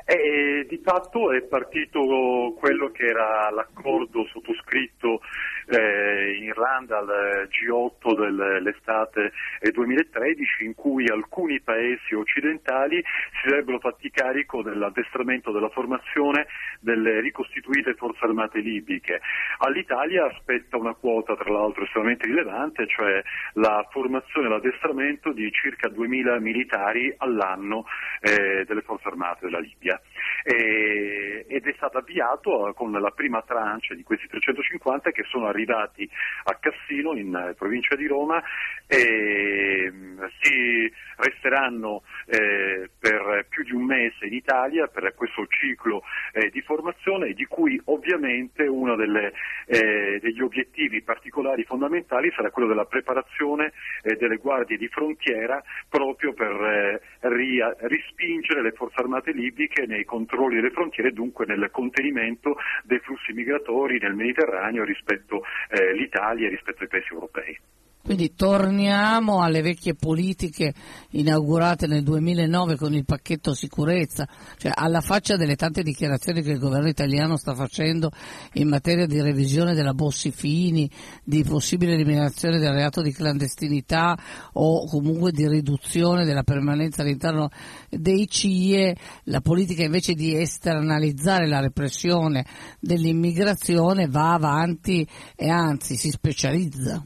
E di fatto è partito quello che era l'accordo sottoscritto in Irlanda al G8 dell'estate 2013, in cui alcuni paesi occidentali si sarebbero fatti carico dell'addestramento, della formazione delle ricostituite forze armate libiche. All'Italia spetta una quota, tra l'altro estremamente rilevante, cioè la formazione e l'addestramento di circa 2000 militari all'anno delle forze armate della Libia. Ed è stato avviato con la prima tranche di questi 350 che sono arrivati a Cassino, in provincia di Roma, e si resteranno per più di un mese in Italia per questo ciclo di formazione, di cui ovviamente uno degli obiettivi particolari fondamentali sarà quello della preparazione delle guardie di frontiera, proprio per rispingere le forze armate libiche nei controlli delle frontiere e dunque nel contenimento dei flussi migratori nel Mediterraneo rispetto all'Italia e rispetto ai paesi europei. Quindi torniamo alle vecchie politiche inaugurate nel 2009 con il pacchetto sicurezza, cioè alla faccia delle tante dichiarazioni che il governo italiano sta facendo in materia di revisione della Bossi-Fini, di possibile eliminazione del reato di clandestinità o comunque di riduzione della permanenza all'interno dei CIE, la politica invece di esternalizzare la repressione dell'immigrazione va avanti e anzi si specializza.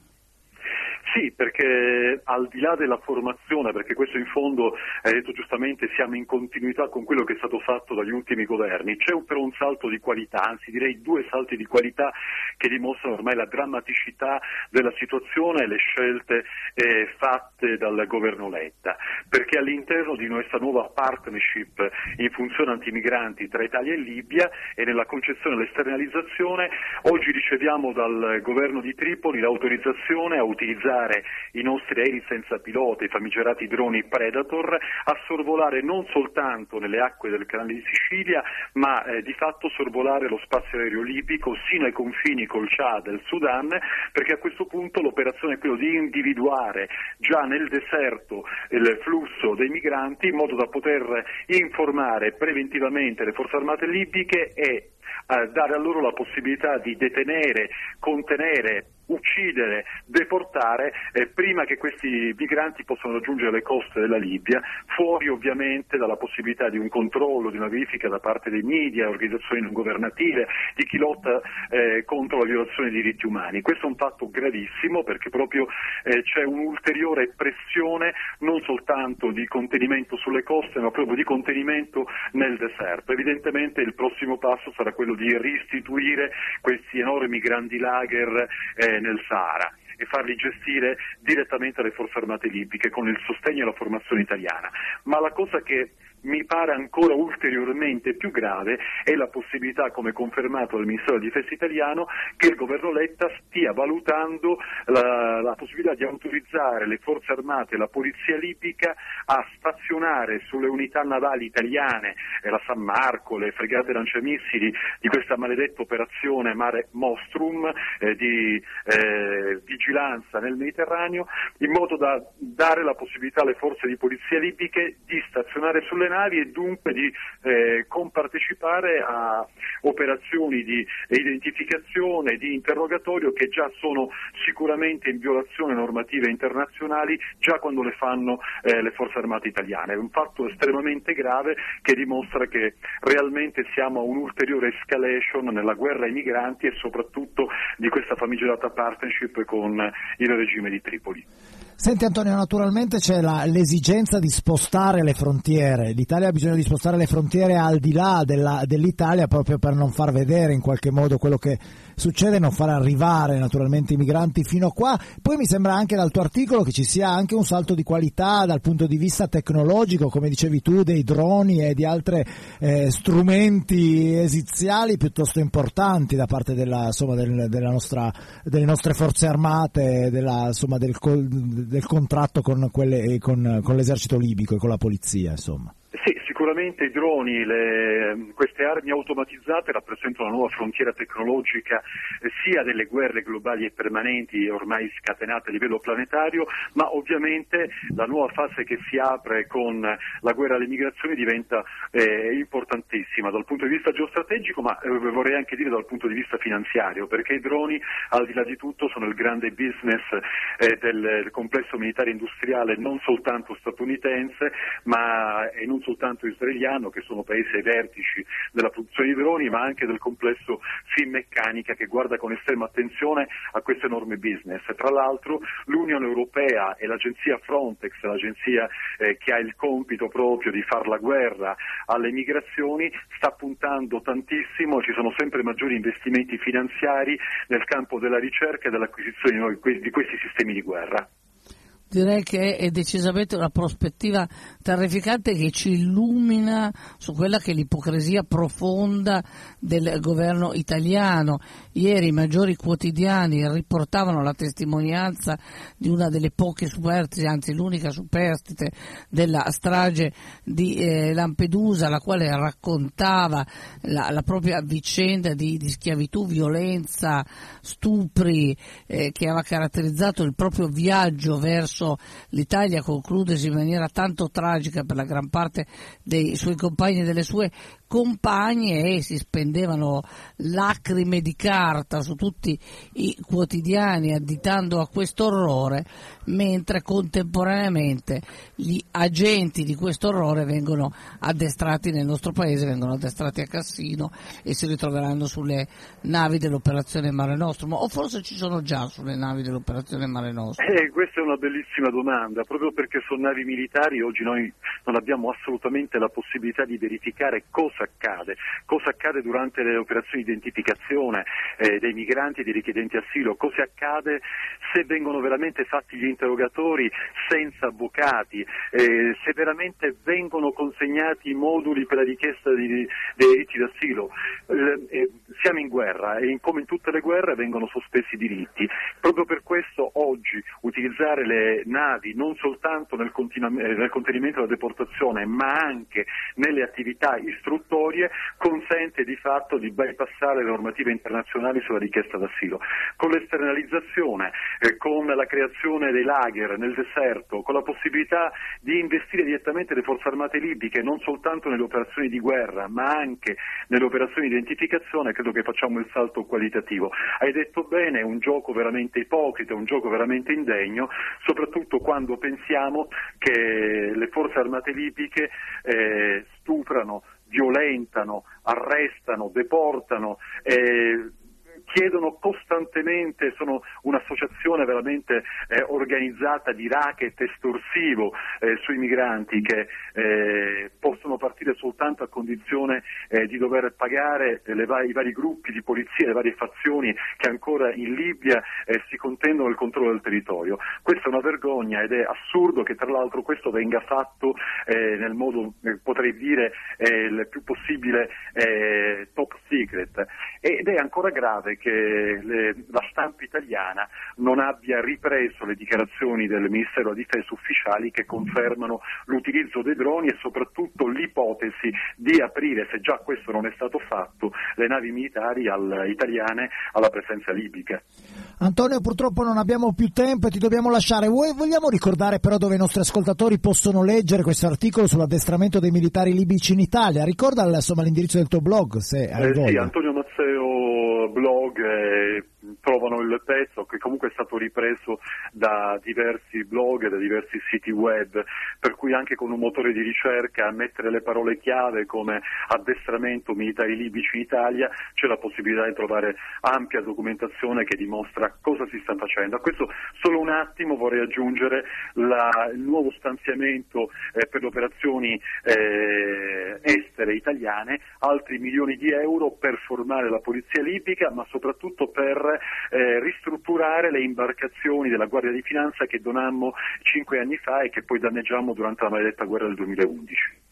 Sì, perché al di là della formazione, perché questo in fondo, hai detto giustamente, siamo in continuità con quello che è stato fatto dagli ultimi governi, c'è però un salto di qualità, anzi direi due salti di qualità che dimostrano ormai la drammaticità della situazione e le scelte fatte dal governo Letta, perché all'interno di questa nuova partnership in funzione antimigranti tra Italia e Libia e nella concezione dell'esternalizzazione, oggi riceviamo dal governo di Tripoli l'autorizzazione a utilizzare i nostri aerei senza pilota, i famigerati droni Predator, a sorvolare non soltanto nelle acque del canale di Sicilia, ma di fatto sorvolare lo spazio aereo libico sino ai confini col Chad e il Sudan, perché a questo punto l'operazione è quella di individuare già nel deserto il flusso dei migranti in modo da poter informare preventivamente le forze armate libiche e dare a loro la possibilità di detenere, contenere, uccidere, deportare prima che questi migranti possano raggiungere le coste della Libia, fuori ovviamente dalla possibilità di un controllo, di una verifica da parte dei media, organizzazioni non governative, di chi lotta contro la violazione dei diritti umani. Questo è un fatto gravissimo perché proprio c'è un'ulteriore pressione non soltanto di contenimento sulle coste ma proprio di contenimento nel deserto. Evidentemente il prossimo passo sarà quello di restituire questi enormi grandi lager nel Sahara e farli gestire direttamente alle forze armate libiche con il sostegno e la formazione italiana. Ma la cosa che mi pare ancora ulteriormente più grave è la possibilità, come confermato dal Ministero della Difesa italiano, che il governo Letta stia valutando la possibilità di autorizzare le forze armate e la polizia libica a stazionare sulle unità navali italiane, la San Marco, le fregate lanciamissili di questa maledetta operazione Mare Nostrum di vigilanza nel Mediterraneo, in modo da dare la possibilità alle forze di polizia libiche di stazionare sulle navi e dunque di compartecipare a operazioni di identificazione, di interrogatorio che già sono sicuramente in violazione normative internazionali già quando le fanno le forze armate italiane. È un fatto estremamente grave che dimostra che realmente siamo a un'ulteriore escalation nella guerra ai migranti e soprattutto di questa famigerata partnership con il regime di Tripoli. Senti Antonio, naturalmente c'è l'esigenza di spostare le frontiere, l'Italia ha bisogno di spostare le frontiere al di là dell'Italia proprio per non far vedere in qualche modo quello che succede, non far arrivare naturalmente i migranti fino a qua. Poi mi sembra anche dal tuo articolo che ci sia anche un salto di qualità dal punto di vista tecnologico, come dicevi tu, dei droni e di altri strumenti esiziali piuttosto importanti da parte delle nostre forze armate, del contratto con l'esercito libico e con la polizia, insomma. Sì, sicuramente i droni, queste armi automatizzate rappresentano una nuova frontiera tecnologica sia delle guerre globali e permanenti ormai scatenate a livello planetario, ma ovviamente la nuova fase che si apre con la guerra alle migrazioni diventa importantissima dal punto di vista geostrategico, ma vorrei anche dire dal punto di vista finanziario, perché i droni al di là di tutto sono il grande business del complesso militare industriale non soltanto statunitense, ma e non soltanto israeliano, che sono paesi ai vertici della produzione di droni, ma anche del complesso Finmeccanica, che guarda con estrema attenzione a questo enorme business. Tra l'altro l'Unione Europea e l'agenzia Frontex, l'agenzia che ha il compito proprio di far la guerra alle migrazioni, sta puntando tantissimo, ci sono sempre maggiori investimenti finanziari nel campo della ricerca e dell'acquisizione di questi sistemi di guerra. Direi che è decisamente una prospettiva terrificante che ci illumina su quella che è l'ipocrisia profonda del governo italiano. Ieri i maggiori quotidiani riportavano la testimonianza di una delle poche superstiti, anzi l'unica superstite della strage di Lampedusa, la quale raccontava la propria vicenda di schiavitù, violenza, stupri che aveva caratterizzato il proprio viaggio verso l'Italia, concludesi in maniera tanto tragica per la gran parte dei suoi compagni e delle sue compagne, e si spendevano lacrime di carta su tutti i quotidiani additando a questo orrore, mentre contemporaneamente gli agenti di questo orrore vengono addestrati nel nostro paese, vengono addestrati a Cassino e si ritroveranno sulle navi dell'operazione Mare Nostrum, o forse ci sono già sulle navi dell'operazione Mare Nostrum? Questa è una bellissima domanda, proprio perché sono navi militari oggi noi non abbiamo assolutamente la possibilità di verificare cosa accade durante le operazioni di identificazione dei migranti e dei richiedenti asilo, cosa accade se vengono veramente fatti gli interrogatori senza avvocati, se veramente vengono consegnati i moduli per la richiesta dei diritti d'asilo. Siamo in guerra e come in tutte le guerre vengono sospesi i diritti. Proprio per questo oggi utilizzare le navi non soltanto nel contenimento della deportazione, ma anche nelle attività istruttorie consente di fatto di bypassare le normative internazionali sulla richiesta d'asilo. Con l'esternalizzazione, con la creazione dei lager nel deserto, con la possibilità di investire direttamente le forze armate libiche non soltanto nelle operazioni di guerra ma anche nelle operazioni di identificazione, credo che facciamo il salto qualitativo. Hai detto bene, è un gioco veramente ipocrita, un gioco veramente indegno, soprattutto quando pensiamo che le forze armate libiche stuprano, violentano, arrestano, deportano, chiedono costantemente, sono un'associazione veramente organizzata di racket estorsivo sui migranti che possono partire soltanto a condizione di dover pagare i vari gruppi di polizia, le varie fazioni che ancora in Libia si contendono il controllo del territorio. Questa è una vergogna ed è assurdo che tra l'altro questo venga fatto nel modo, potrei dire, il più possibile top secret, ed è ancora grave che la stampa italiana non abbia ripreso le dichiarazioni del Ministero della Difesa ufficiali che confermano l'utilizzo dei droni e soprattutto l'ipotesi di aprire, se già questo non è stato fatto, le navi militari italiane alla presenza libica. Antonio, purtroppo non abbiamo più tempo e ti dobbiamo lasciare. Vogliamo ricordare però dove i nostri ascoltatori possono leggere questo articolo sull'addestramento dei militari libici in Italia? Ricorda insomma l'indirizzo del tuo blog, se hai voglia. Sì, Antonio Mazzeo blog, trovano il pezzo che comunque è stato ripreso da diversi blog e da diversi siti web, per cui anche con un motore di ricerca mettere le parole chiave come addestramento militari libici in Italia c'è la possibilità di trovare ampia documentazione che dimostra cosa si sta facendo. A questo solo un attimo vorrei aggiungere il nuovo stanziamento per le operazioni estere italiane, altri milioni di euro per formare la polizia libica, ma soprattutto per ristrutturare le imbarcazioni della Guardia di Finanza che donammo 5 anni fa e che poi danneggiammo durante la maledetta guerra del 2011.